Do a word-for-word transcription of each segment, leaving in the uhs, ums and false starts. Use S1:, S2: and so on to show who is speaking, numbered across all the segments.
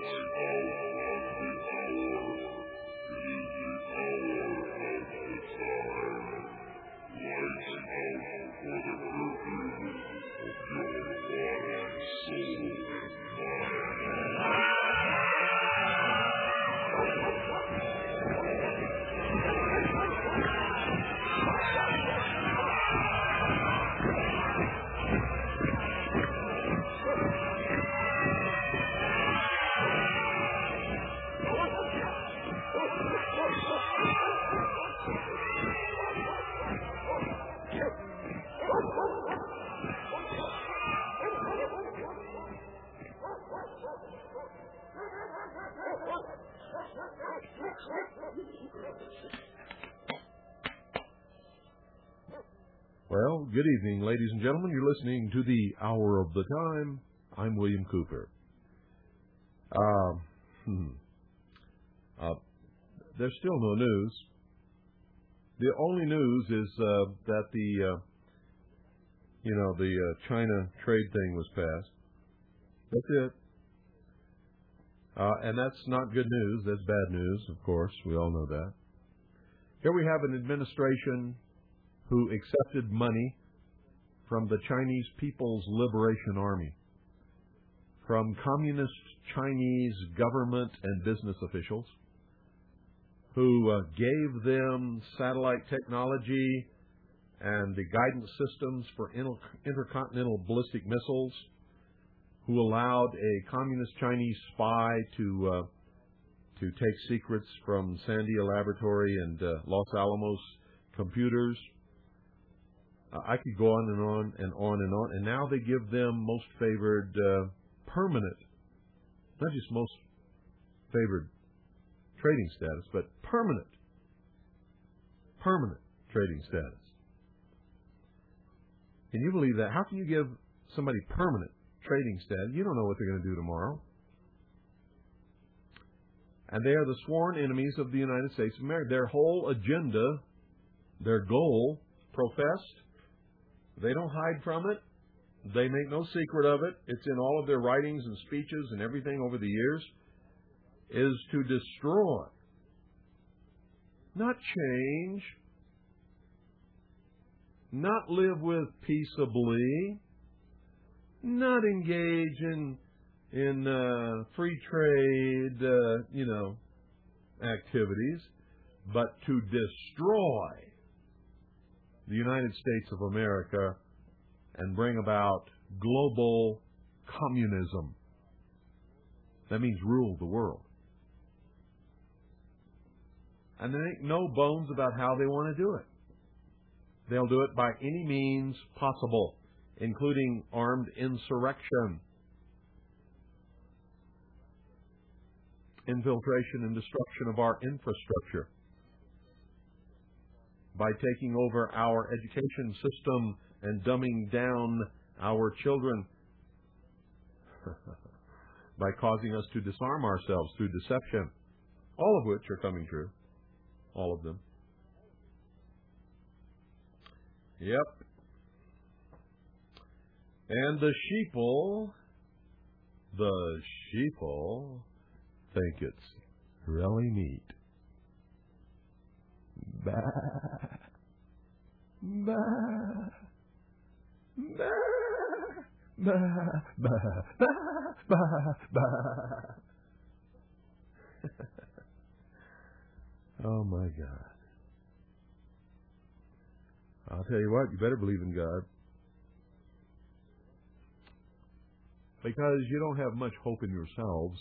S1: Well, good evening, ladies and gentlemen. You're listening to the Hour of the Time. I'm William Cooper. Uh, hmm. uh, there's still no news. The only news is uh, that the, uh, you know, the uh, China trade thing was passed. That's it. Uh, and that's not good news. That's bad news, of course. We all know that. Here we have an administration who accepted money from the Chinese People's Liberation Army, from communist Chinese government and business officials, who uh, gave them satellite technology and the guidance systems for inter intercontinental ballistic missiles, who allowed a communist Chinese spy to uh, to take secrets from Sandia Laboratory and uh, Los Alamos computers. Uh, I could go on and on and on and on. And now they give them most favored uh, permanent, not just most favored trading status, but permanent, permanent trading status. Can you believe that? How can you give somebody permanent trading status? You don't know what they're going to do tomorrow. And they are the sworn enemies of the United States of America. Their whole agenda, their goal, professed, they don't hide from it. They make no secret of it. It's in all of their writings and speeches and everything over the years, is to destroy, not change, not live with peaceably, not engage in in uh, free trade, uh, you know, activities, but to destroy the United States of America and bring about global communism. That means rule the world. And there ain't no bones about how they want to do it. They'll do it by any means possible, including armed insurrection, infiltration and destruction of our infrastructure, by taking over our education system and dumbing down our children, by causing us to disarm ourselves through deception, all of which are coming true, all of them. Yep. And the sheeple, the sheeple think it's really neat. Bah, bah, bah, bah, bah, bah, bah, bah. Oh my God. I'll tell you what, you better believe in God. Because you don't have much hope in yourselves.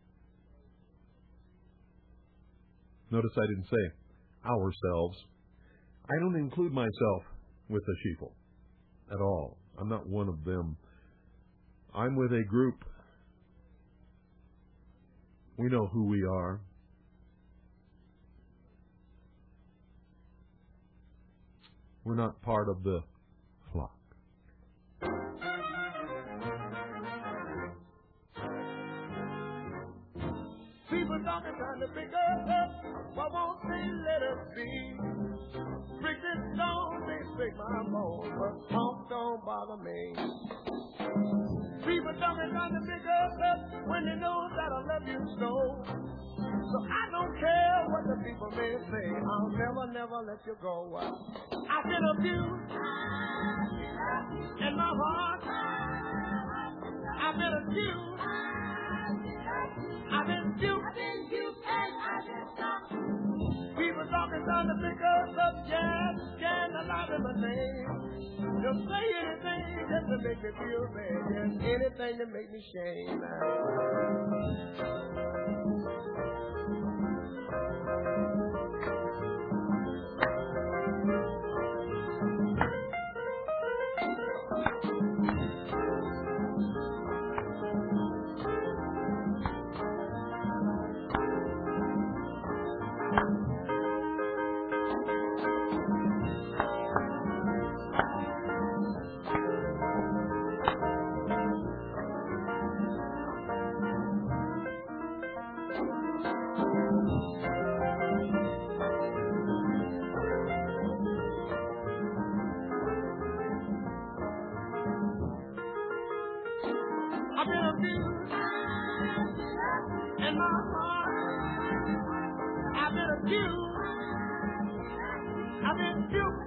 S1: Notice I didn't say ourselves. I don't include myself with the sheeple at all. I'm not one of them. I'm with a group. We know who we are. We're not part of the flock.
S2: People talking trying to pick us up. Why won't they let us be? Bricks and stones, they break my bones, but talk don't bother me. People talking trying to pick us up when they know that I love you so. So I don't care what the people may say. I'll never, never let you go. I've been abused in my heart. I've been abused. I've been duped. I've been duped and I've been stopped. People talking trying to pick us up, yeah, yeah, a lot of my name. Just say anything just to make me feel bad, just anything to make me shame. I've been abused in my heart. I've been abused. I've been duped.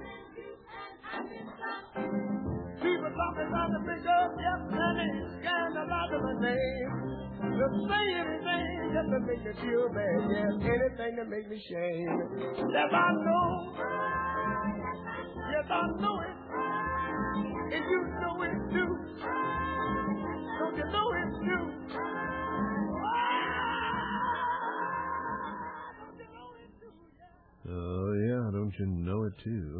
S2: People talking about the big up, yes, honey, and a lot of my name. Just say anything just to make me feel bad, yes, anything to make me shame. Yes, I know. Yes, I know it. And you know it too. Don't you know it's true?
S1: Oh, yeah, don't you know it, too?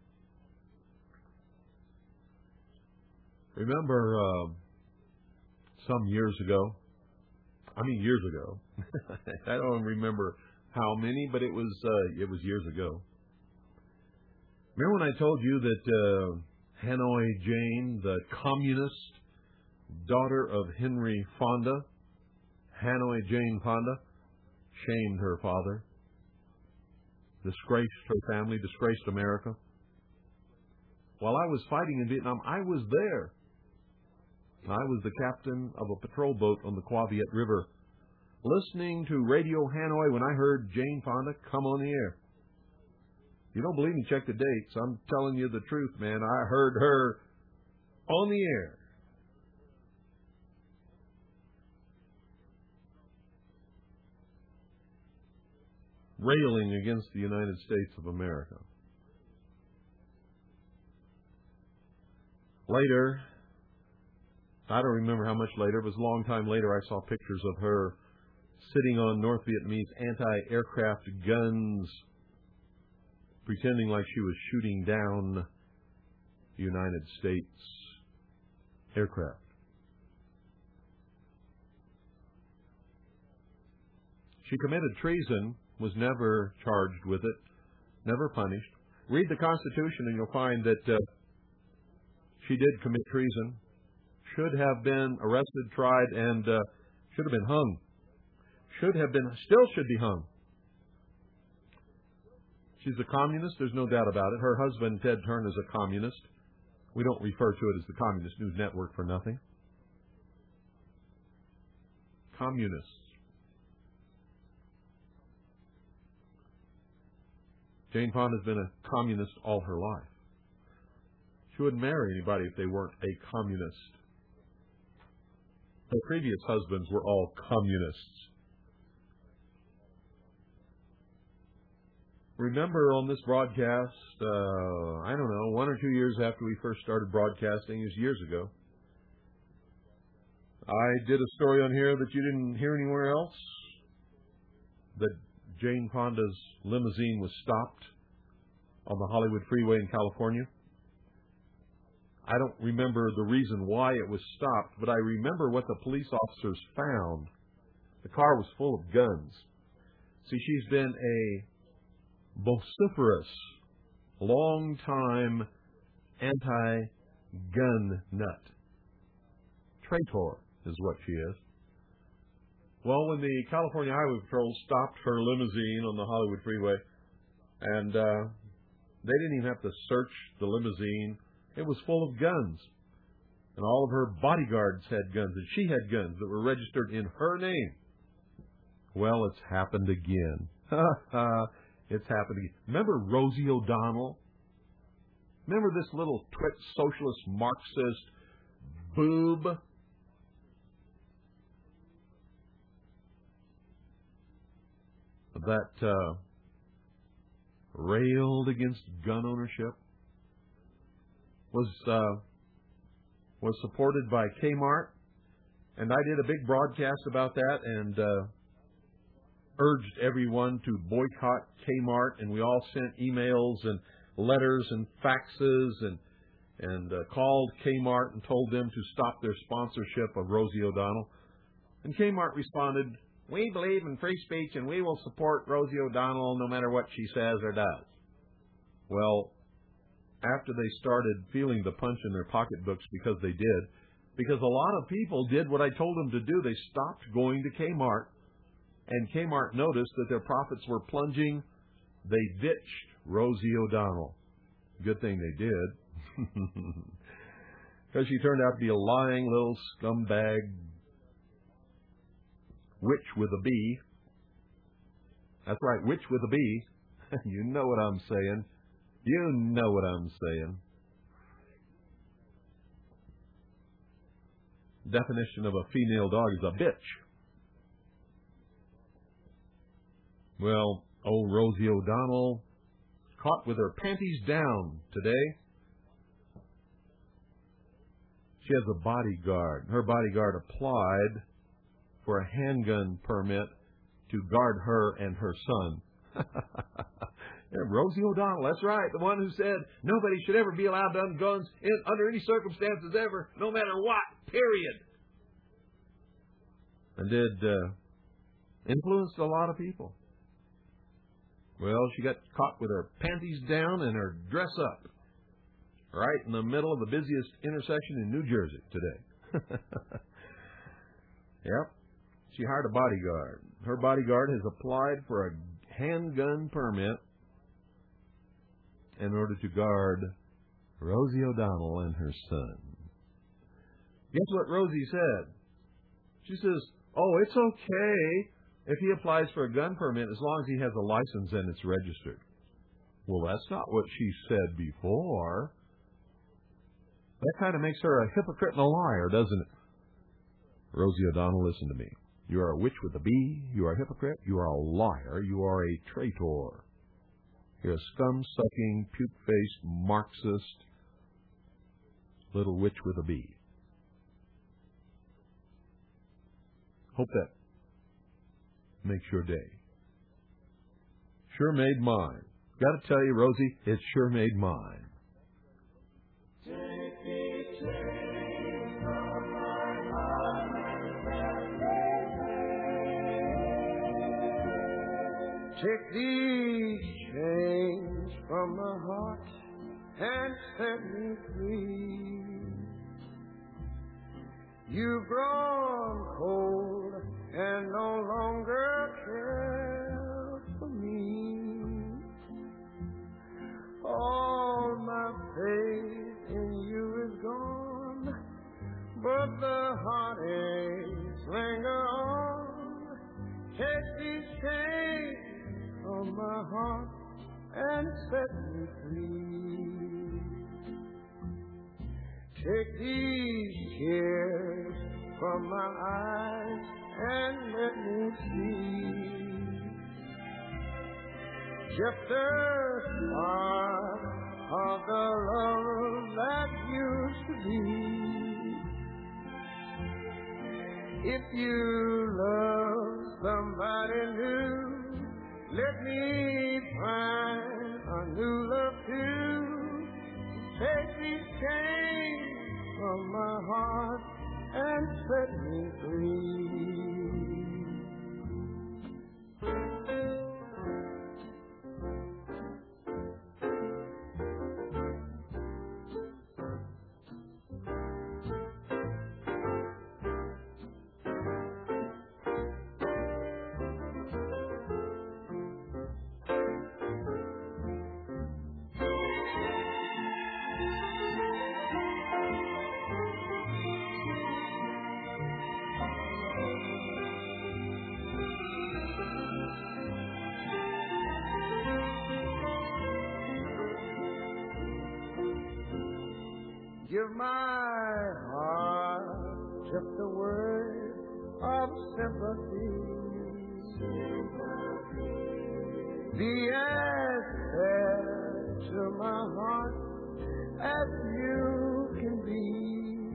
S1: Remember uh, some years ago, I mean years ago, I don't remember how many, but it was uh, it was years ago. Remember when I told you that uh, Hanoi Jane, the communist daughter of Henry Fonda, Hanoi Jane Fonda, shamed her father, disgraced her family, disgraced America? While I was fighting in Vietnam, I was there. I was the captain of a patrol boat on the Qua Viet River, listening to Radio Hanoi when I heard Jane Fonda come on the air. You don't believe me? Check the dates. I'm telling you the truth, man. I heard her on the air. Railing against the United States of America. Later, I don't remember how much later, it was a long time later, I saw pictures of her sitting on North Vietnamese anti-aircraft guns, pretending like she was shooting down United States aircraft. She committed treason, was never charged with it, never punished. Read the Constitution and you'll find that uh, she did commit treason, should have been arrested, tried, and uh, should have been hung. Should have been, still should be hung. She's a communist, there's no doubt about it. Her husband, Ted Turner, is a communist. We don't refer to it as the Communist News Network for nothing. Communists. Jane Fonda has been a communist all her life. She wouldn't marry anybody if they weren't a communist. Her previous husbands were all communists. Remember on this broadcast, uh, I don't know, one or two years after we first started broadcasting, it was years ago, I did a story on here that you didn't hear anywhere else, that Jane Fonda's limousine was stopped on the Hollywood Freeway in California. I don't remember the reason why it was stopped, but I remember what the police officers found. The car was full of guns. See, she's been a vociferous, long-time anti-gun nut. Traitor is what she is. Well, when the California Highway Patrol stopped her limousine on the Hollywood freeway, and uh, they didn't even have to search the limousine, it was full of guns. And all of her bodyguards had guns, and she had guns that were registered in her name. Well, it's happened again. It's happened again. Remember Rosie O'Donnell? Remember this little twit socialist Marxist boob? That uh, railed against gun ownership, was uh, was supported by Kmart, and I did a big broadcast about that and uh, urged everyone to boycott Kmart, and we all sent emails and letters and faxes and and uh, called Kmart and told them to stop their sponsorship of Rosie O'Donnell. And Kmart responded, "We believe in free speech and we will support Rosie O'Donnell no matter what she says or does." Well, after they started feeling the punch in their pocketbooks, because they did, because a lot of people did what I told them to do, they stopped going to Kmart, and Kmart noticed that their profits were plunging. They ditched Rosie O'Donnell. Good thing they did, because she turned out to be a lying little scumbag witch with a B. That's right, witch with a B. You know what I'm saying. You know what I'm saying. Definition of a female dog is a bitch. Well, old Rosie O'Donnell caught with her panties down today. She has a bodyguard. Her bodyguard applied for a handgun permit to guard her and her son. Yeah, Rosie O'Donnell, that's right, the one who said nobody should ever be allowed to own guns in, under any circumstances ever, no matter what, period. And did uh, influenced a lot of people. Well, she got caught with her panties down and her dress up, right in the middle of the busiest intersection in New Jersey today. Yep. She hired a bodyguard. Her bodyguard has applied for a handgun permit in order to guard Rosie O'Donnell and her son. Guess what Rosie said? She says, oh, it's okay if he applies for a gun permit as long as he has a license and it's registered. Well, that's not what she said before. That kind of makes her a hypocrite and a liar, doesn't it? Rosie O'Donnell, listen to me. You are a witch with a B. You are a hypocrite. You are a liar. You are a traitor. You're a scum-sucking, puke-faced, Marxist little witch with a B. Hope that makes your day. Sure made mine. Got to tell you, Rosie, it sure made mine.
S2: Take these chains from my heart and set me free. You've grown cold and no longer care for me. All my faith in you is gone, but the heartaches linger on. Take these chains from my heart and set me free. Take these tears from my eyes and let me see just a spark of the love that used to be. If you love somebody new, let me find a new love too. Take these chains from my heart and set me free. give my heart just a word of sympathy. Be as fair to my heart as you can be.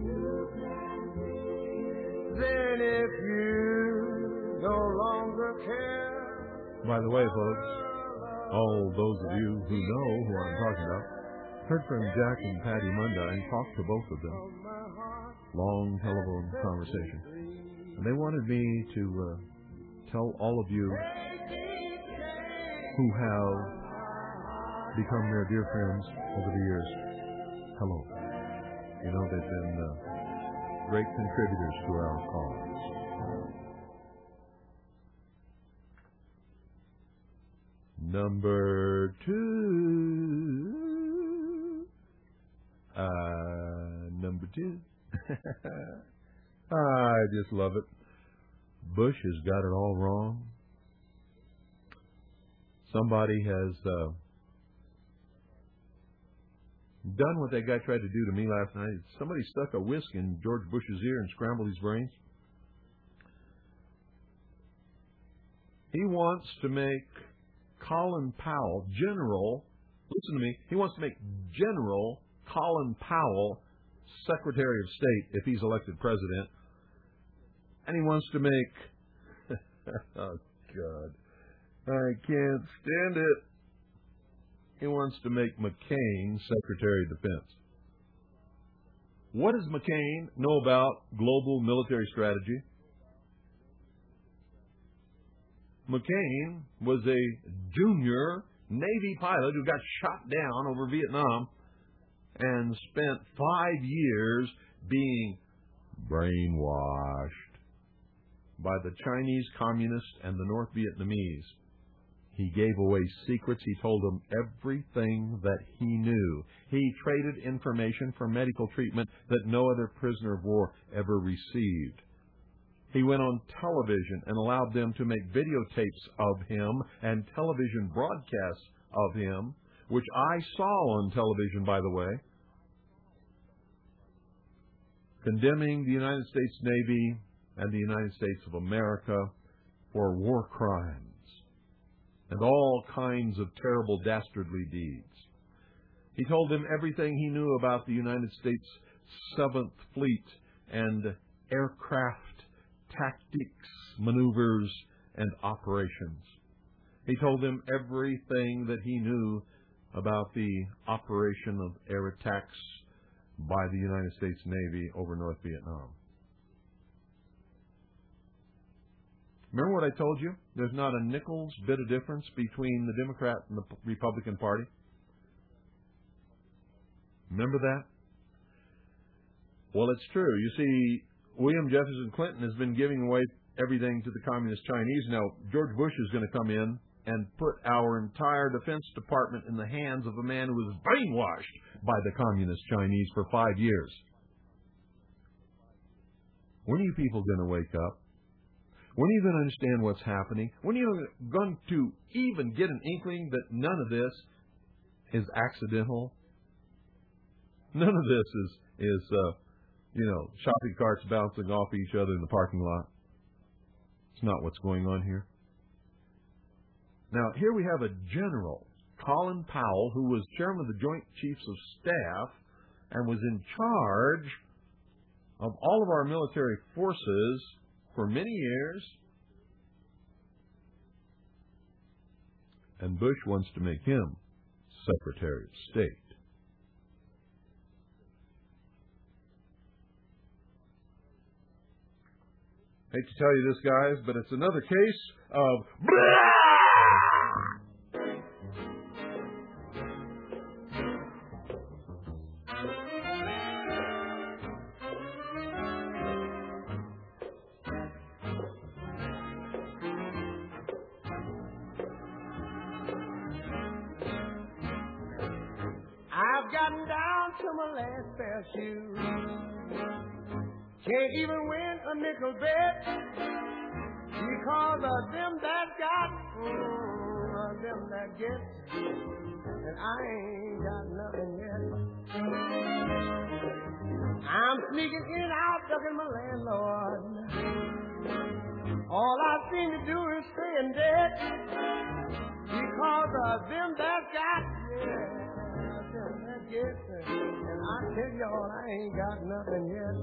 S2: Then if you no longer care.
S1: By the way, folks, all those of you who know who I'm talking about heard from Jack and Patty Munda and talked to both of them. Long telephone conversation. And they wanted me to uh, tell all of you who have become their dear friends over the years, hello. You know, they've been uh, great contributors to our cause. Number two. Uh, number two. I just love it. Bush has got it all wrong. Somebody has uh, done what that guy tried to do to me last night. Somebody stuck a whisk in George Bush's ear and scrambled his brains. He wants to make Colin Powell, General, listen to me, he wants to make General Colin Powell Secretary of State if he's elected president. And he wants to make, oh, God, I can't stand it. He wants to make McCain Secretary of Defense. What does McCain know about global military strategy? McCain was a junior Navy pilot who got shot down over Vietnam and spent five years being brainwashed by the Chinese Communists and the North Vietnamese. He gave away secrets. He told them everything that he knew. He traded information for medical treatment that no other prisoner of war ever received. He went on television and allowed them to make videotapes of him and television broadcasts of him, which I saw on television, by the way, condemning the United States Navy and the United States of America for war crimes and all kinds of terrible dastardly deeds. He told them everything he knew about the United States Seventh Fleet and aircraft tactics, maneuvers, and operations. He told them everything that he knew about the operation of air attacks by the United States Navy over North Vietnam. Remember what I told you? There's not a nickel's bit of difference between the Democrat and the Republican Party. Remember that? Well, it's true. You see, William Jefferson Clinton has been giving away everything to the Communist Chinese. Now, George Bush is going to come in and put our entire Defense Department in the hands of a man who was brainwashed by the Communist Chinese for five years. When are you people going to wake up? When are you going to understand what's happening? When are you going to even get an inkling that none of this is accidental? None of this is, is uh, you know, shopping carts bouncing off each other in the parking lot. It's not what's going on here. Now, here we have a general, Colin Powell, who was chairman of the Joint Chiefs of Staff and was in charge of all of our military forces for many years. And Bush wants to make him Secretary of State. Hate to tell you this, guys, but it's another case of...
S2: I've gotten down to my last pair of shoes. Can't even win a nickel bet because of them that got, mm, of them that get, and I ain't got nothing yet. sneaking in and out, ducking my landlord. All I seem to do is stay in debt because of them that got, yeah, them that get, and I tell y'all I ain't got nothing yet.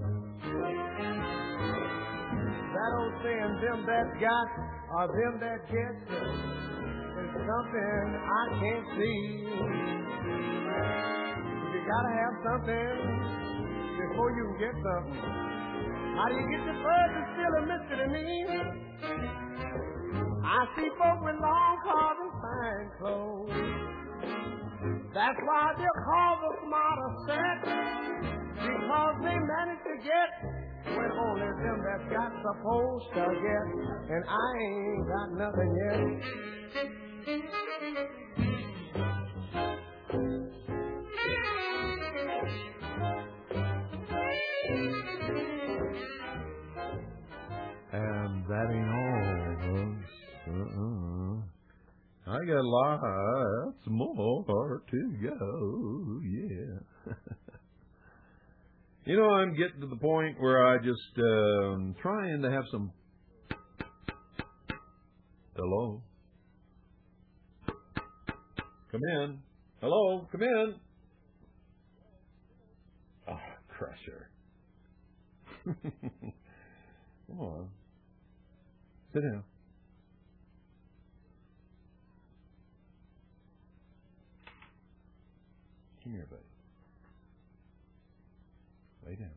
S2: That old saying, them that got or them that get, is something I can't see. You gotta have something before you can get something. How do you get the first is still a mystery to me. I see folk with long cars and fine clothes. That's why they're called the smarter set, because they manage to get when only them that got supposed to get, and I ain't got nothing yet.
S1: And that ain't all, folks. Uh-uh. I got lots more to go, yeah. You know, I'm getting to the point where I just, uh, I'm trying to have some... Hello? Come in. Hello? Come in. Oh, crusher. Come on. Sit down. Come here, buddy. Lay down.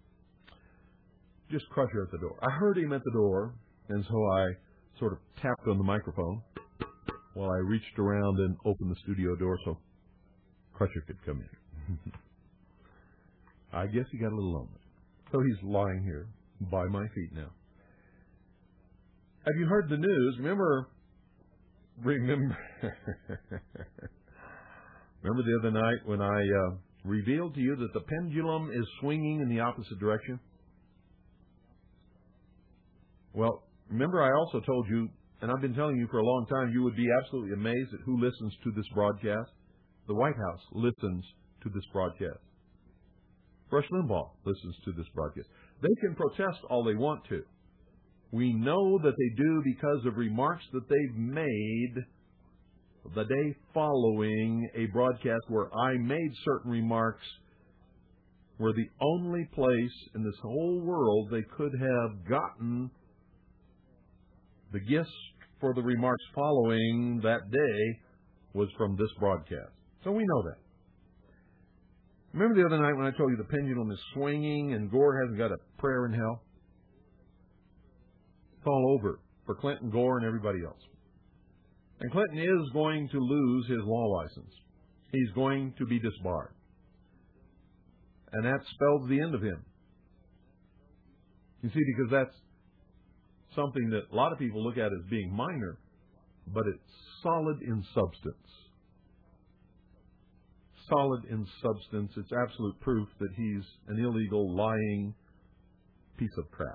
S1: Just Crusher at the door. I heard him at the door, and so I sort of tapped on the microphone while I reached around and opened the studio door so Crusher could come in. I guess he got a little lonely. So he's lying here by my feet now. Have you heard the news? Remember, remember, remember the other night when I uh, revealed to you that the pendulum is swinging in the opposite direction? Well, remember I also told you, and I've been telling you for a long time, you would be absolutely amazed at who listens to this broadcast. The White House listens to this broadcast. Rush Limbaugh listens to this broadcast. They can protest all they want to. We know that they do because of remarks that they've made the day following a broadcast where I made certain remarks where the only place in this whole world they could have gotten the gifts for the remarks following that day was from this broadcast. So we know that. Remember the other night when I told you the pendulum is swinging and Gore hasn't got a prayer in hell? It's all over for Clinton, Gore, and everybody else. And Clinton is going to lose his law license. He's going to be disbarred. And that spells the end of him. You see, because that's something that a lot of people look at as being minor, but it's solid in substance. Solid in substance. It's absolute proof that he's an illegal, lying piece of crap.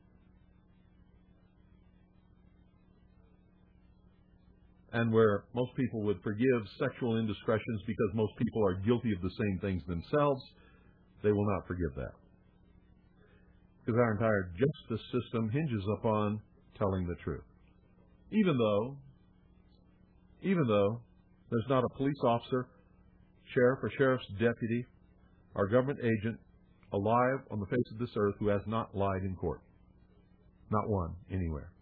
S1: And where most people would forgive sexual indiscretions because most people are guilty of the same things themselves, they will not forgive that. Because our entire justice system hinges upon telling the truth. Even though, even though there's not a police officer, sheriff or sheriff's deputy, or government agent alive on the face of this earth who has not lied in court. Not one, anywhere.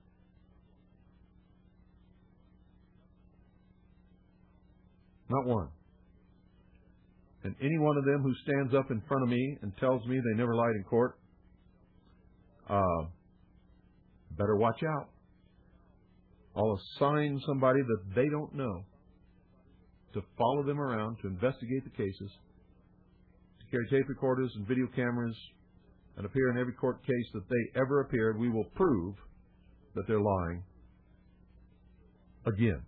S1: Not one. And any one of them who stands up in front of me and tells me they never lied in court, uh, better watch out. I'll assign somebody that they don't know to follow them around, to investigate the cases, to carry tape recorders and video cameras, and appear in every court case that they ever appeared. We will prove that they're lying again.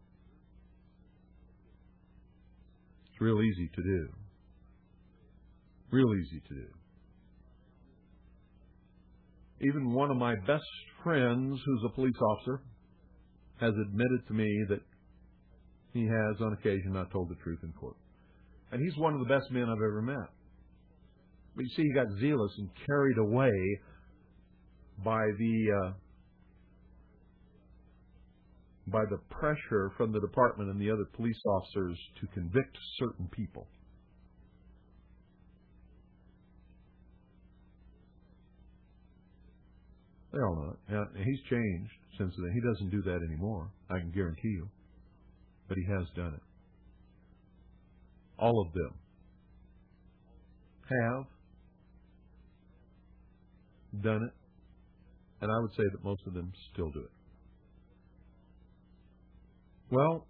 S1: It's real easy to do. Real easy to do. Even one of my best friends, who's a police officer, has admitted to me that he has, on occasion, not told the truth in court. And he's one of the best men I've ever met. But you see, he got zealous and carried away by the uh, by the pressure from the department and the other police officers to convict certain people. They all know it. Now, he's changed since then. He doesn't do that anymore, I can guarantee you. But he has done it. All of them have done it, and I would say that most of them still do it. Well,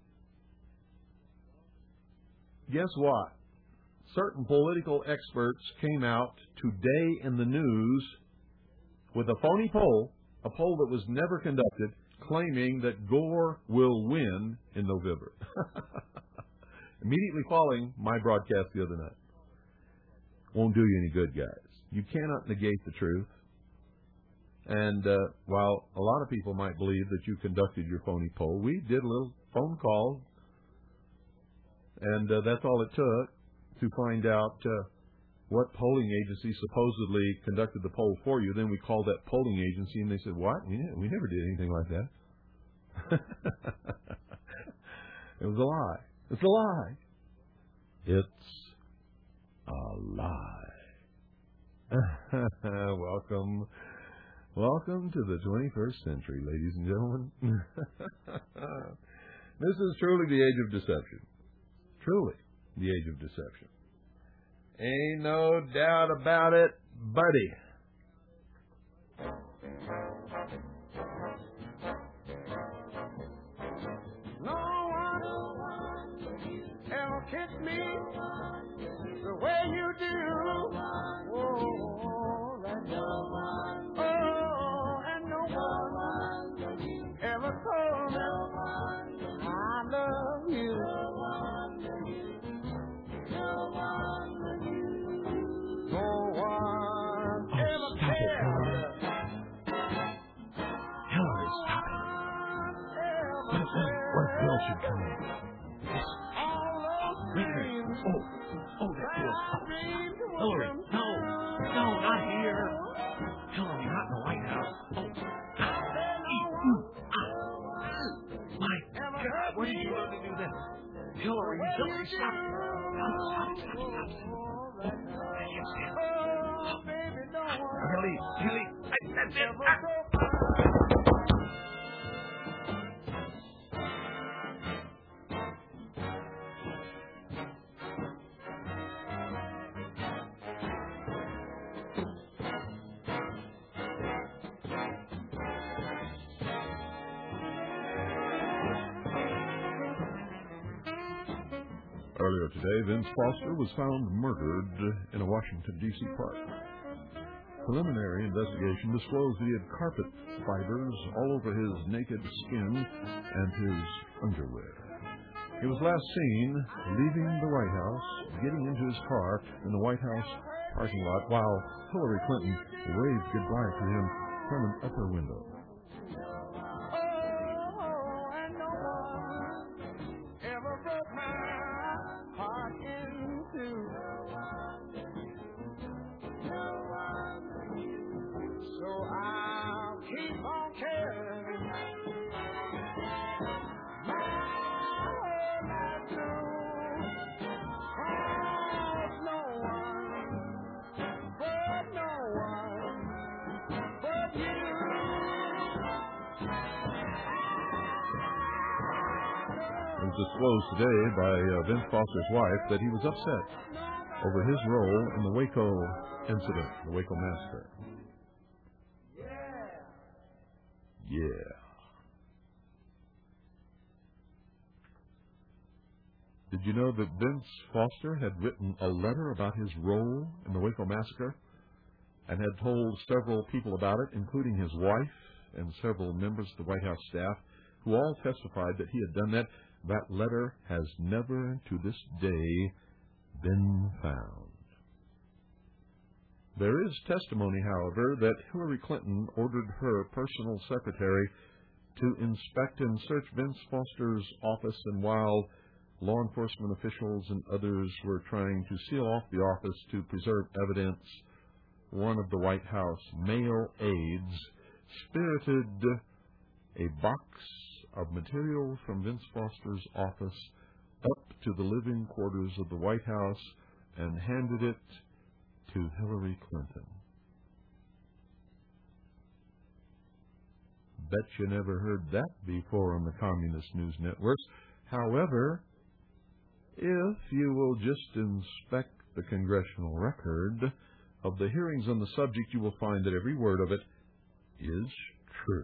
S1: guess what? Certain political experts came out today in the news with a phony poll, a poll that was never conducted, claiming that Gore will win in November. Immediately following my broadcast the other night. Won't do you any good, guys. You cannot negate the truth. And uh, while a lot of people might believe that you conducted your phony poll, we did a little phone call, and uh, that's all it took to find out uh, what polling agency supposedly conducted the poll for you. Then we called that polling agency, and they said, what? We, we never did anything like that. It was a lie. It's a lie. It's a lie. Welcome. Welcome to the twenty-first century, ladies and gentlemen. This is truly the age of deception. Truly the age of deception. Ain't no doubt about it, buddy.
S2: No one ever kissed me the way you do. Oh, that no one. Oh, and no one ever told me I love you. No one ever cared.
S1: Hillary, stop it. What if, what if Bill should come in? Richard. Oh, oh, that Bill's up. Hillary, no. No, not here. Hillary, not in the White House. Oh, ah, my God, what did you learn to do this? Hillary, Hillary, stop. Stop, stop, stop, stop. Yes, yes. Hilly, Hilly, that's it. Ah. Earlier today, Vince Foster was found murdered in a Washington, D C park. Preliminary investigation disclosed he had carpet fibers all over his naked skin and his underwear. He was last seen leaving the White House, getting into his car in the White House parking lot while Hillary Clinton waved goodbye to him from an upper window. Disclosed today by uh, Vince Foster's wife that he was upset over his role in the Waco incident, the Waco massacre. Yeah. Did you know that Vince Foster had written a letter about his role in the Waco massacre and had told several people about it, including his wife and several members of the White House staff, who all testified that he had done that? That letter has never to this day been found. There is testimony, however, that Hillary Clinton ordered her personal secretary to inspect and search Vince Foster's office, and while law enforcement officials and others were trying to seal off the office to preserve evidence, one of the White House male aides spirited a box of material from Vince Foster's office up to the living quarters of the White House and handed it to Hillary Clinton. Bet you never heard that before on the communist news networks. However, if you will just inspect the congressional record of the hearings on the subject, you will find that every word of it is true.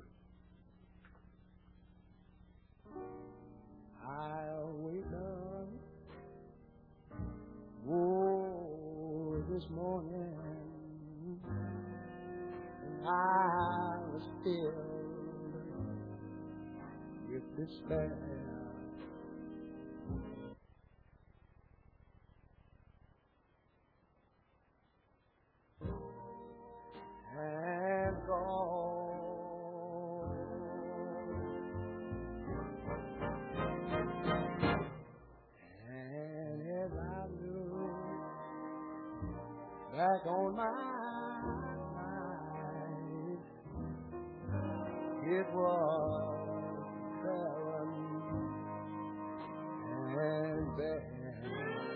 S2: I'll wake up, whoa, this morning, and I was filled with despair. And gone. And as I look back on my life, it was barren and bare,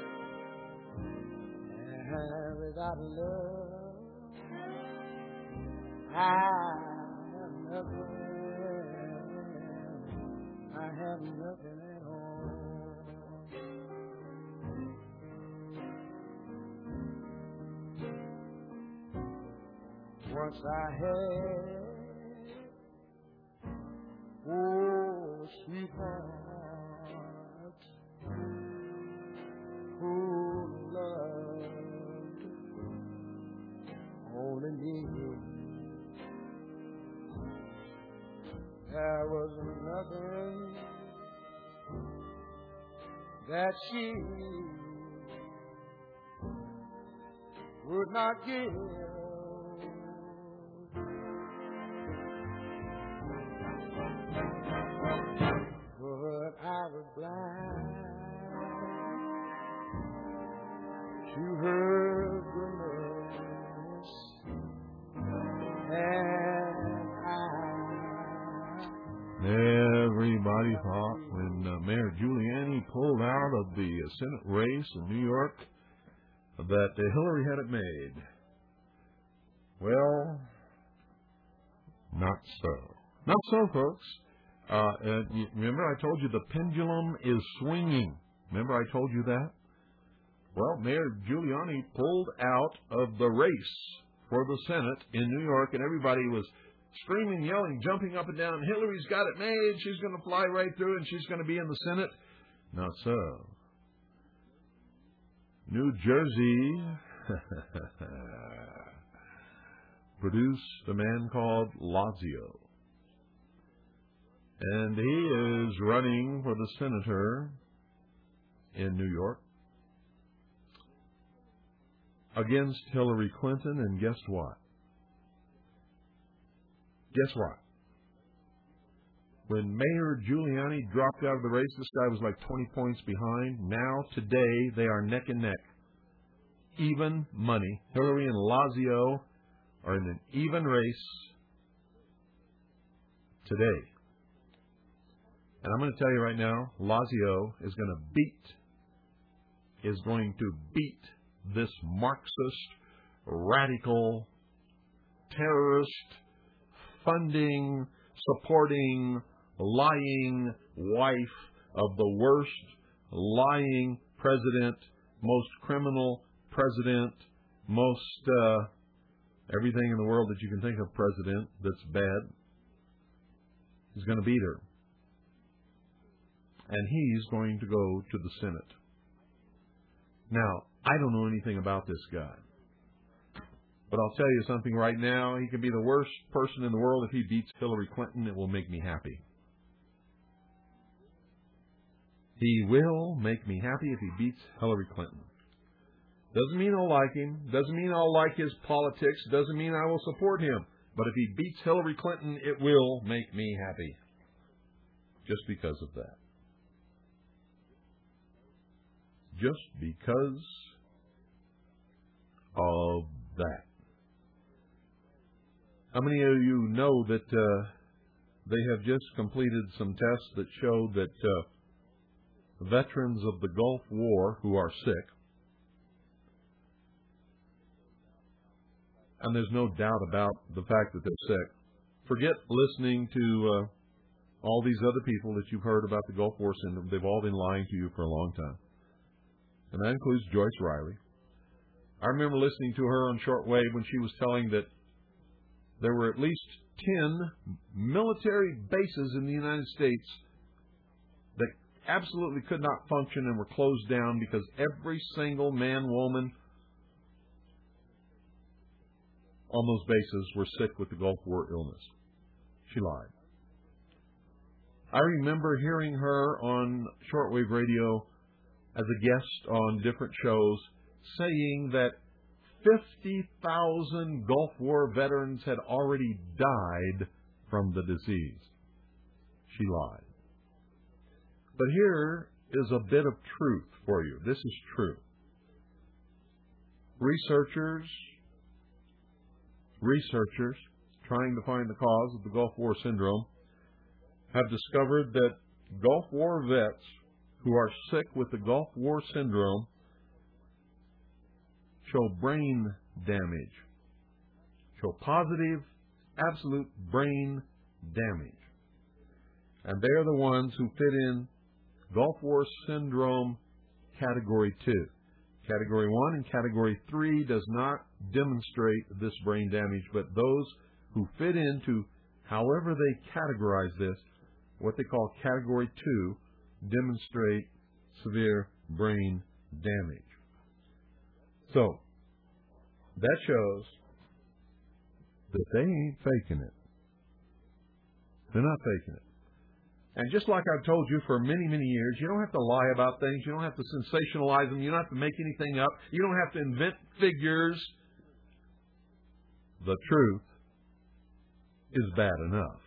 S2: and without love I have nothing, I have nothing at all. Once I had, oh, sweetheart, who loved only me. There was nothing that she would not give. But I was blind to her goodness, and
S1: everybody thought when uh, Mayor Giuliani pulled out of the uh, Senate race in New York that uh, Hillary had it made. Well, not so. Not so, folks. Uh, uh, you, remember I told you the pendulum is swinging. Remember I told you that? Well, Mayor Giuliani pulled out of the race for the Senate in New York, and everybody was screaming, yelling, jumping up and down. Hillary's got it made. She's going to fly right through, and she's going to be in the Senate. Not so. New Jersey produced a man called Lazio. And he is running for the senator in New York against Hillary Clinton. And guess what? Guess what? When Mayor Giuliani dropped out of the race, this guy was like twenty points behind. Now, today, they are neck and neck. Even money. Hillary and Lazio are in an even race today. And I'm going to tell you right now, Lazio is going to beat, is going to beat this Marxist, radical, terrorist, funding, supporting, lying wife of the worst lying president, most criminal president, most uh, everything in the world that you can think of president that's bad. He's going to beat her. And he's going to go to the Senate. Now, I don't know anything about this guy. But I'll tell you something right now. He can be the worst person in the world. If he beats Hillary Clinton, it will make me happy. He will make me happy if he beats Hillary Clinton. Doesn't mean I'll like him. Doesn't mean I'll like his politics. Doesn't mean I will support him. But if he beats Hillary Clinton, it will make me happy. Just because of that. just because of that. How many of you know that uh, they have just completed some tests that show that uh, veterans of the Gulf War who are sick, and there's no doubt about the fact that they're sick, forget listening to uh, all these other people that you've heard about the Gulf War syndrome. They've all been lying to you for a long time. And that includes Joyce Riley. I remember listening to her on shortwave when she was telling that there were at least ten military bases in the United States that absolutely could not function and were closed down because every single man, woman on those bases were sick with the Gulf War illness. She lied. I remember hearing her on shortwave radio as a guest on different shows saying that fifty thousand Gulf War veterans had already died from the disease. She lied. But here is a bit of truth for you. This is true. Researchers, researchers trying to find the cause of the Gulf War syndrome have discovered that Gulf War vets who are sick with the Gulf War syndrome show brain damage, show positive, absolute brain damage. And they are the ones who fit in Gulf War syndrome category two. Category one and category three does not demonstrate this brain damage, but those who fit into however they categorize this, what they call category two, demonstrate severe brain damage. So, that shows that they ain't faking it. They're not faking it. And just like I've told you for many, many years, you don't have to lie about things. You don't have to sensationalize them. You don't have to make anything up. You don't have to invent figures. The truth is bad enough.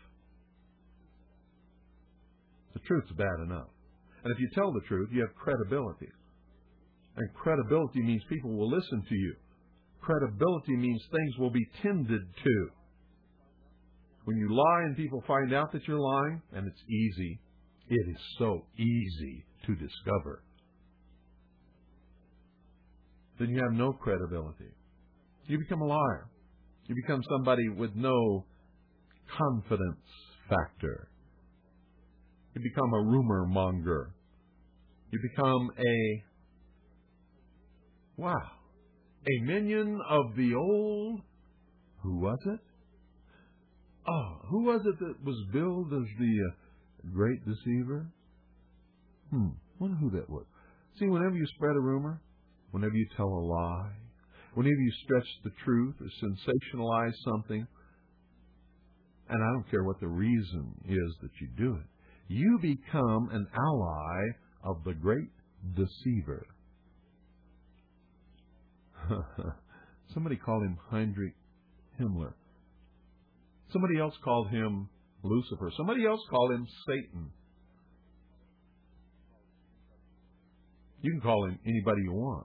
S1: The truth's bad enough. And if you tell the truth, you have credibility. And credibility means people will listen to you. Credibility means things will be tended to. When you lie and people find out that you're lying, and it's easy, it is so easy to discover, then you have no credibility. You become a liar. You become somebody with no confidence factor. You become a rumor monger. You become a, wow, a minion of the old, who was it? Oh, who was it that was billed as the uh, great deceiver? Hmm, wonder who that was. See, whenever you spread a rumor, whenever you tell a lie, whenever you stretch the truth or sensationalize something, and I don't care what the reason is that you do it, you become an ally of the great deceiver. Somebody called him Heinrich Himmler. Somebody else called him Lucifer. Somebody else called him Satan. You can call him anybody you want.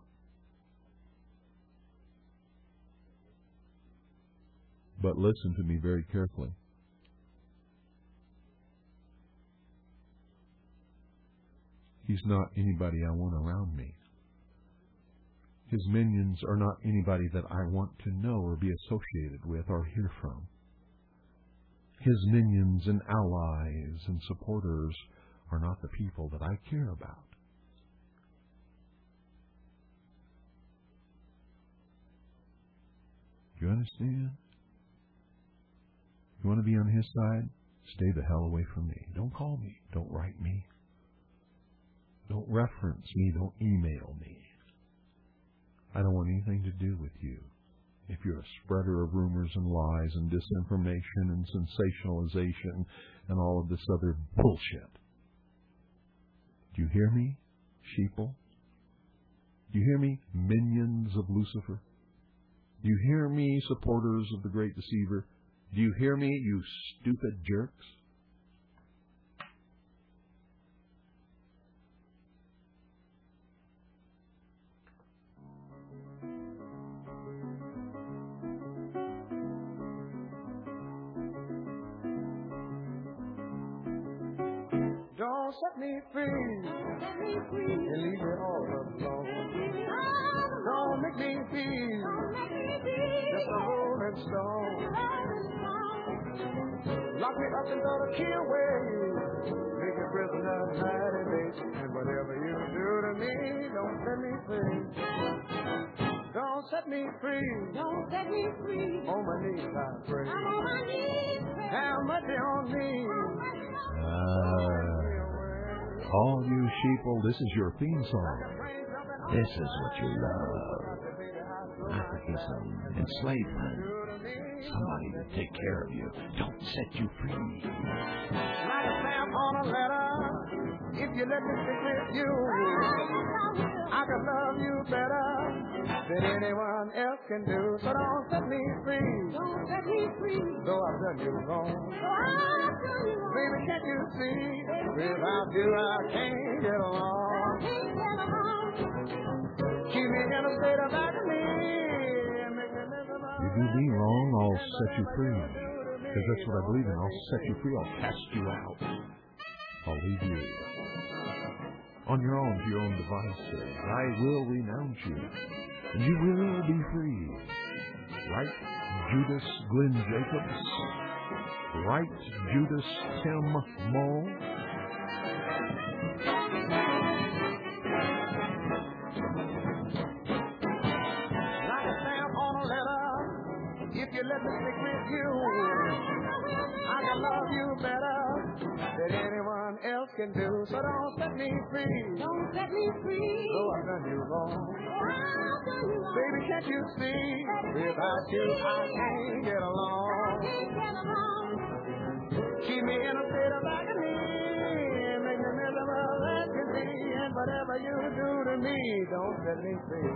S1: But listen to me very carefully. He's not anybody I want around me. His minions are not anybody that I want to know or be associated with or hear from. His minions and allies and supporters are not the people that I care about. Do you understand? You want to be on his side? Stay the hell away from me. Don't call me. Don't write me. Don't reference me. Don't email me. I don't want anything to do with you. If you're a spreader of rumors and lies and disinformation and sensationalization and all of this other bullshit. Do you hear me, sheeple? Do you hear me, minions of Lucifer? Do you hear me, supporters of the great deceiver? Do you hear me, you stupid jerks?
S2: don't set me free. Set me free. And leave me all alone. Don't make me feel just a rolling stone. Lock me up and go to kill away. Make a prisoner night and day. And whatever you do to me, don't set me free. Don't set me free. Don't set me free. On my knees I pray. I'm on my knees. Have mercy on me.
S1: Ah, all you sheeple, this is your theme song. This is what you love. Africanism, enslavement, somebody to take care of you. Don't set you free.
S2: Like a stamp on a letter, if you let me stick with you, I can love you better than anyone else can do. So don't set me free. Don't set me free. Though I've done you wrong. Though I've done you wrong. Baby, can't you see? Without you, I can't get along. I can't get along. Keep me in a state of agony.
S1: You do me wrong, I'll set you free. Because that's what I believe in. I'll set you free. I'll cast you out. I'll leave you on your own, to your own devices. I will renounce you. And you will be free. Right, Judas Glenn Jacobs? Right, Judas Tim Moe?
S2: If you let me stick with you, I can love you better than anyone else can do. So don't set me free. Don't set me free. Though I've done you wrong. I've done you wrong. Baby, can't you see? Without you, I can't get along. I can't get along. Keep me in a state of agony. Make me miserable as can be. And whatever you do to me, don't set me free.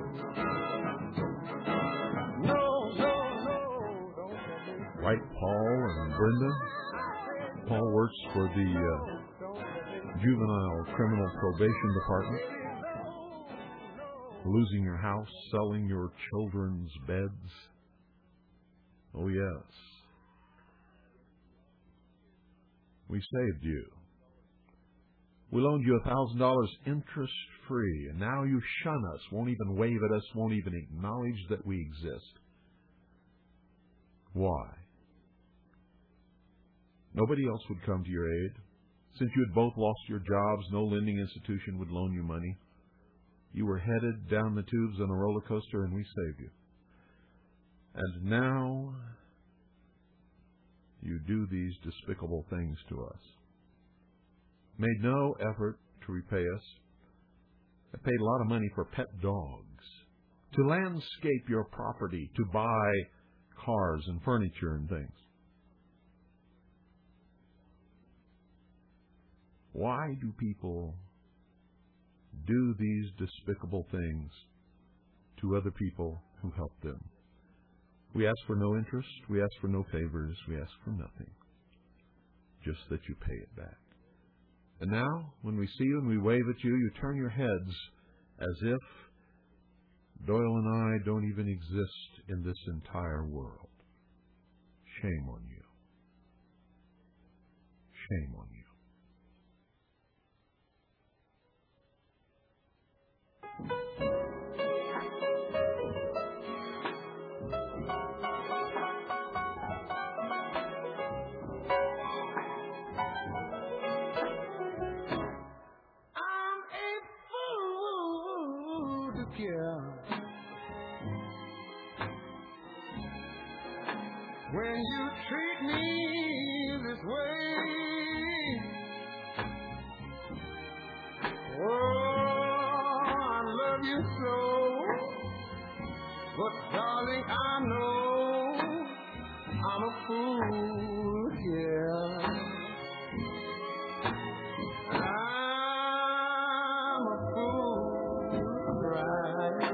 S2: No, no.
S1: Right, Paul and Brenda? Paul works for the uh, Juvenile Criminal Probation Department. Losing your house, selling your children's beds. Oh, yes. We saved you. We loaned you a thousand dollars interest-free, and now you shun us, won't even wave at us, won't even acknowledge that we exist. Why? Nobody else would come to your aid. Since you had both lost your jobs, no lending institution would loan you money. You were headed down the tubes on a roller coaster, and we saved you. And now you do these despicable things to us. Made no effort to repay us. I paid a lot of money for pet dogs, to landscape your property, to buy cars and furniture and things. Why do people do these despicable things to other people who help them? We ask for no interest. We ask for no favors. We ask for nothing. Just that you pay it back. And now, when we see you and we wave at you, you turn your heads as if Doyle and I don't even exist in this entire world. Shame on you. Shame on you.
S2: When you treat me this way, oh, I love you so, but darling, I know I'm a fool, yeah. I'm a fool, right?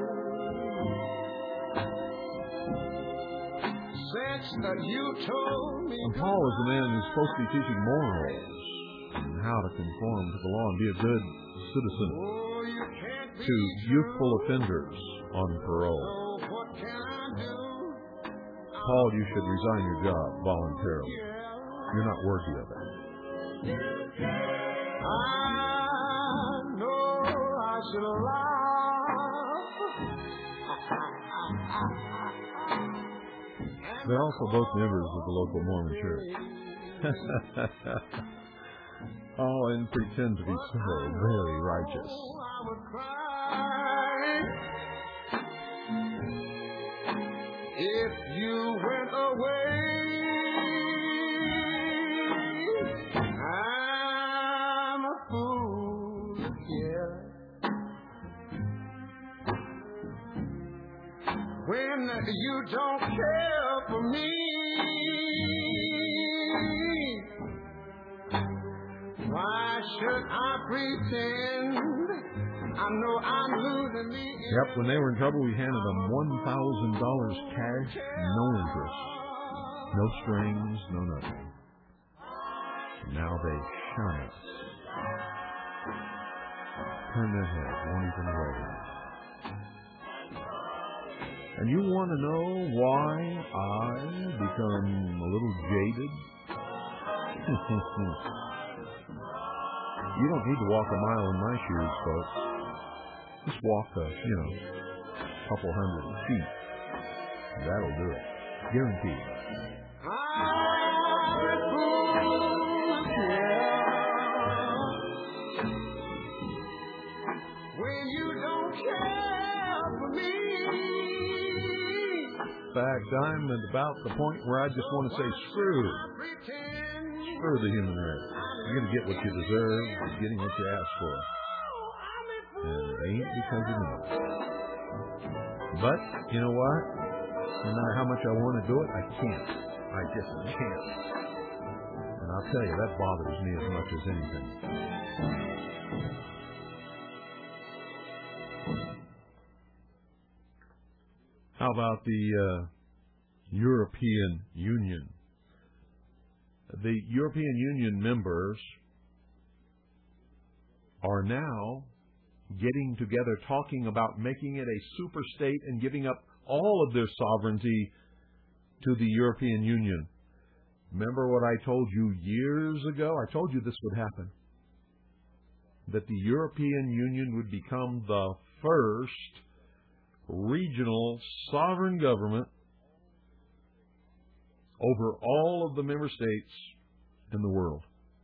S2: That you told me.
S1: And Paul is the man who's supposed to be teaching morals and how to conform to the law and be a good citizen
S2: Oh, you can't be
S1: to youthful offenders on parole.
S2: So what can I do?
S1: Paul, you should resign your job voluntarily. You're not worthy of it.
S2: You can't I know I should laugh.
S1: They're also both members of the local Mormon church. Oh, and pretend to be so very righteous.
S2: If you went away, I'm a fool, yeah. When you don't care for me, why should I pretend? I know I'm losing the end.
S1: Yep, when they were in trouble, we handed them one thousand dollars cash, no interest, no strings, no nothing. Now they shun us. Turn their heads, won't even wave. And you want to know why I become a little jaded? You don't need to walk a mile in my shoes, folks. Just walk a, you know, couple hundred feet. That'll do it. Guaranteed.
S2: When you don't care for me.
S1: In fact, I'm at about the point where I just want to say screw. Screw the human race. You're going to get what you deserve. You're getting what you asked for. And it ain't because of me. But, you know what? No matter how much I want to do it, I can't. I just can't. And I'll tell you, that bothers me as much as anything. How about the uh, European Union? The European Union members are now getting together, talking about making it a super state and giving up all of their sovereignty to the European Union. Remember what I told you years ago? I told you this would happen. That the European Union would become the first regional sovereign government over all of the member states in the world.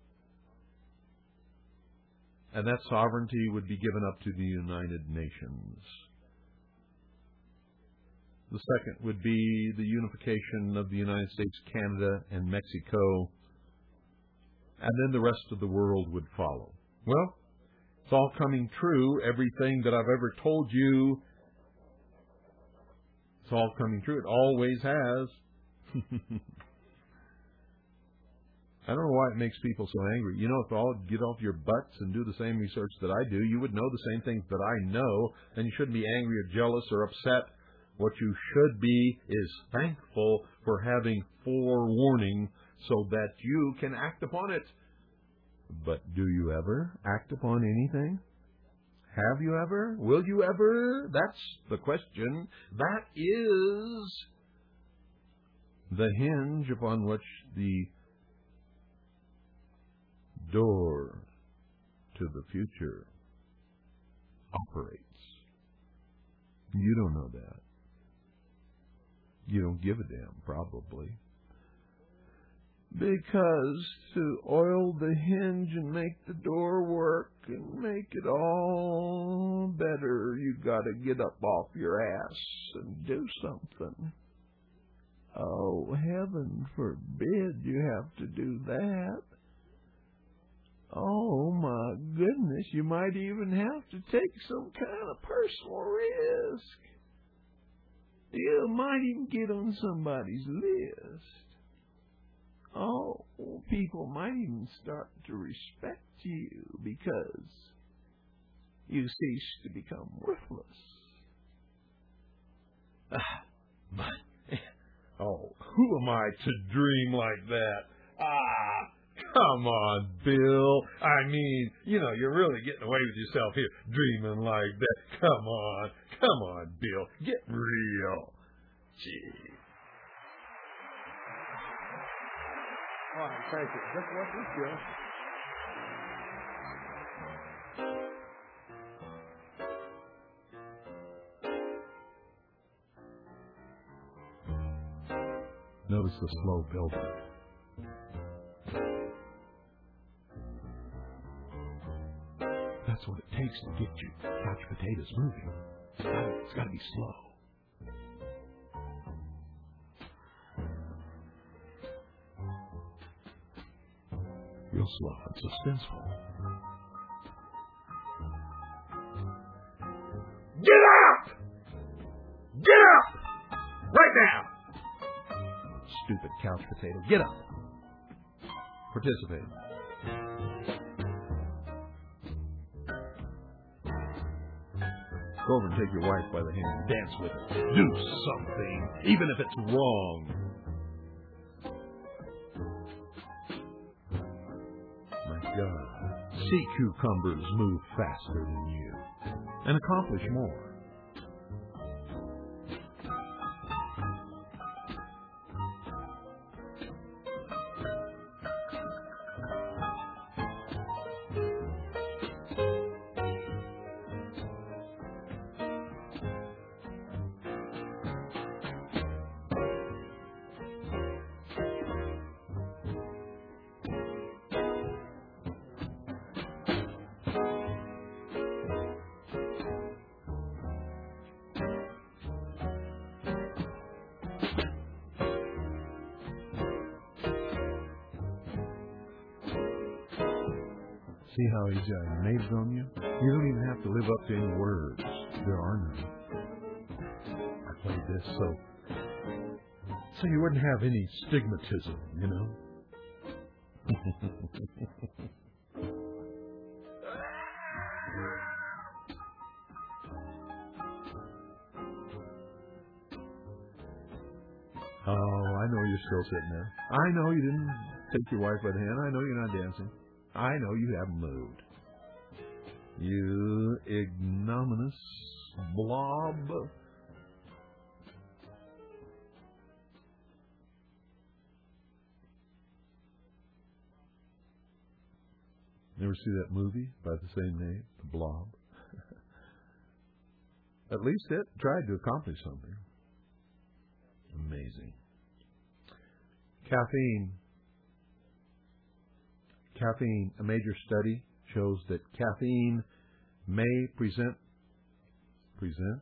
S1: And that sovereignty would be given up to the United Nations. The second would be the unification of the United States, Canada, and Mexico. And then the rest of the world would follow. Well, it's all coming true. Everything that I've ever told you, it's all coming true. It always has. I don't know why it makes people so angry. You know, if all get off your butts and do the same research that I do, you would know the same things that I know, and you shouldn't be angry or jealous or upset. What you should be is thankful for having forewarning so that you can act upon it. But do you ever act upon anything? Have you ever? Will you ever? That's the question. That is the hinge upon which the door to the future operates. You don't know that. You don't give a damn, probably. Because to oil the hinge and make the door work and make it all better, you gotta get up off your ass and do something. Oh, heaven forbid you have to do that. Oh, my goodness, you might even have to take some kind of personal risk. You might even get on somebody's list. Oh, people might even start to respect you because you cease to become worthless. Ah, but, oh, who am I to dream like that? Ah, come on, Bill. I mean, you know, you're really getting away with yourself here, dreaming like that. Come on, come on, Bill. Get real. Gee.
S2: All right, thank you. Just what this is.
S1: Notice the slow building. That's what it takes to get you couch potatoes moving. It's got to, it's got to be slow. Real slow and suspenseful. Get up! Get up! Right now! Stupid couch potato. Get up. Participate. Go over and take your wife by the hand and dance with her. Do something, even if it's wrong. My God. Sea cucumbers move faster than you and accomplish more. See how he's uh, names on you? You don't even have to live up to any words. There are none. I played this so so you wouldn't have any stigmatism, you know? Oh, I know you're still sitting there. I know you didn't take your wife by the hand. I know you're not dancing. I know you haven't moved. You ignominious blob. Never see that movie by the same name, The Blob? At least it tried to accomplish something. Amazing. Caffeine. Caffeine, a major study shows that caffeine may present, present,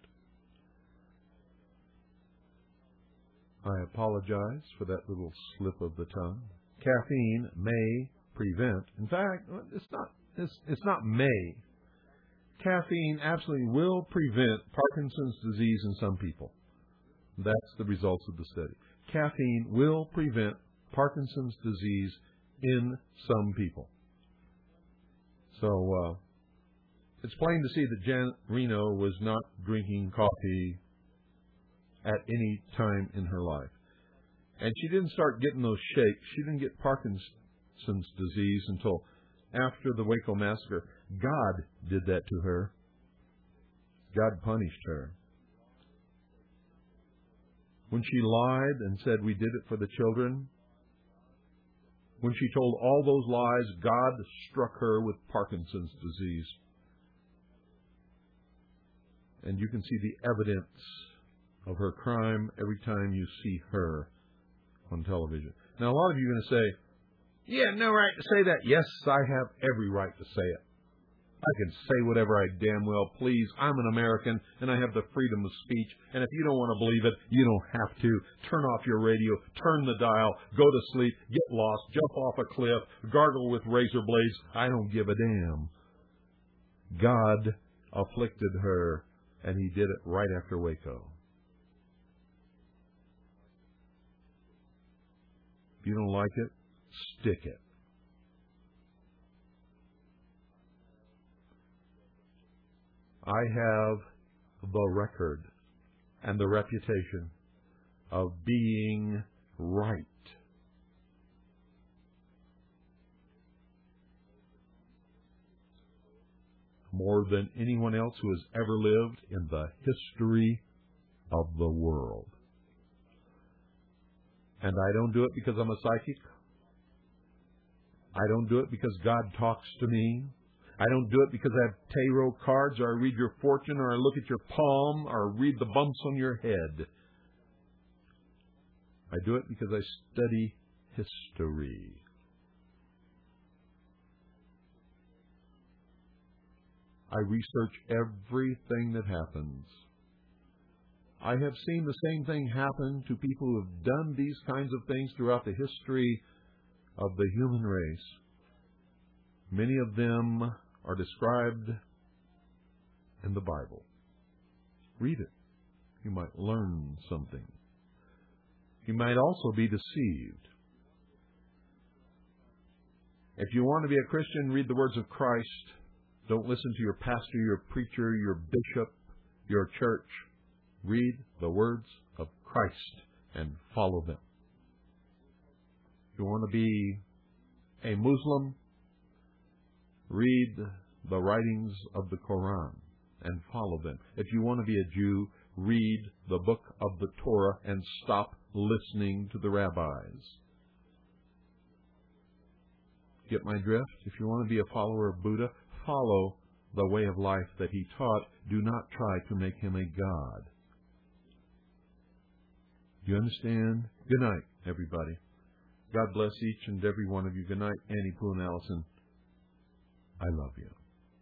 S1: I apologize for that little slip of the tongue. Caffeine may prevent, in fact, it's not, it's, it's not may. Caffeine absolutely will prevent Parkinson's disease in some people. That's the results of the study. Caffeine will prevent Parkinson's disease in some people. So uh, it's plain to see that Janet Reno was not drinking coffee at any time in her life. And she didn't start getting those shakes. She didn't get Parkinson's disease until after the Waco massacre. God did that to her. God punished her. When she lied and said we did it for the children, when she told all those lies, God struck her with Parkinson's disease. And you can see the evidence of her crime every time you see her on television. Now, a lot of you are going to say, yeah, no right to say that. Yes, I have every right to say it. I can say whatever I damn well please. I'm an American, and I have the freedom of speech. And if you don't want to believe it, you don't have to. Turn off your radio, turn the dial, go to sleep, get lost, jump off a cliff, gargle with razor blades. I don't give a damn. God afflicted her, and he did it right after Waco. If you don't like it, stick it. I have the record and the reputation of being right. More than anyone else who has ever lived in the history of the world. And I don't do it because I'm a psychic. I don't do it because God talks to me. I don't do it because I have tarot cards, or I read your fortune, or I look at your palm, or read the bumps on your head. I do it because I study history. I research everything that happens. I have seen the same thing happen to people who have done these kinds of things throughout the history of the human race. Many of them are described in the Bible. Read it. You might learn something. You might also be deceived. If you want to be a Christian, read the words of Christ. Don't listen to your pastor, your preacher, your bishop, your church. Read the words of Christ and follow them. If you want to be a Muslim, read the writings of the Quran and follow them. If you want to be a Jew, read the book of the Torah and stop listening to the rabbis. Get my drift? If you want to be a follower of Buddha, follow the way of life that he taught. Do not try to make him a god. Do you understand? Good night, everybody. God bless each and every one of you. Good night, Annie, Pooh, and Allison. I love you.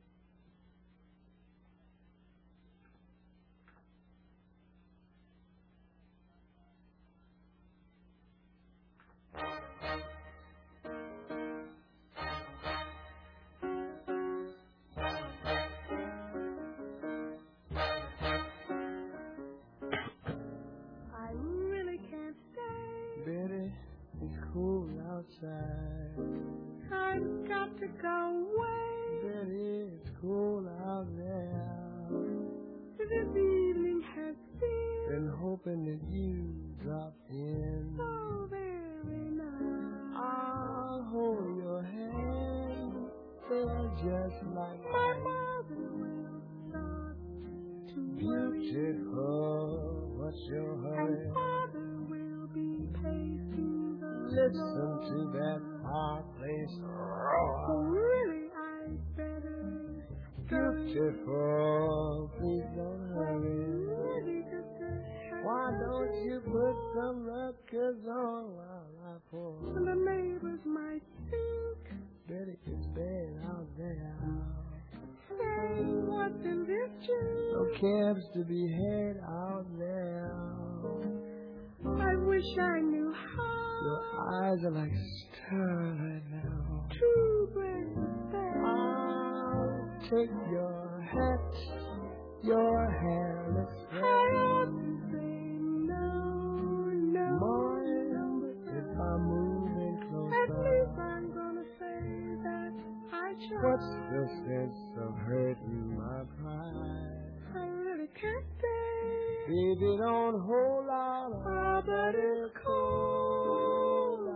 S2: I've got to go away. Betty, it's cold out there. This evening has been, been hoping that you drop in. So very nice. I'll hold your hand. They're just like my mother will start to beautiful. What's your hurry? And father will be pacing the Listen to that fireplace roar. Oh, really, I'd better beautiful, please don't hurry. Really, just a Why don't you put some records on while I pour? The neighbors might think that it's bad out there. Say, what's in this juice? No cabs to be had out there. I wish I knew how. Your eyes are like starlight now. Too great bad. I'll take your hat, your hair, let's go. I ought to say no, no, Mind no. If I'm moving closer. At least I'm gonna say that I tried. What's the sense of hurting my pride? I really can't stay. Baby, don't hold out. Oh, but it's cold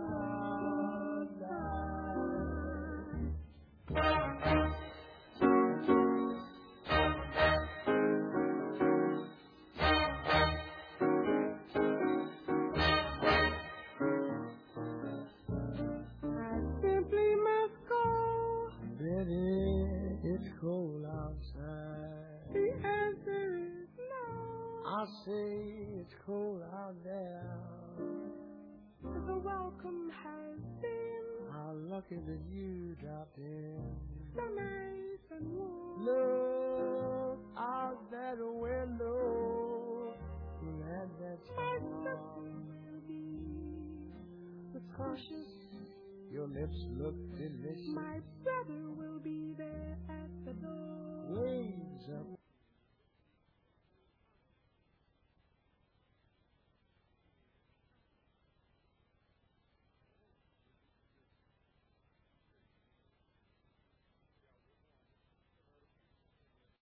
S2: outside. I simply must go. Betty, it's cold outside. The answer is no. I say it's cold out there. The welcome has been. How lucky that you dropped in. So nice and warm. Look out that window. Let that My sister will be cautious. Your lips look delicious. My brother will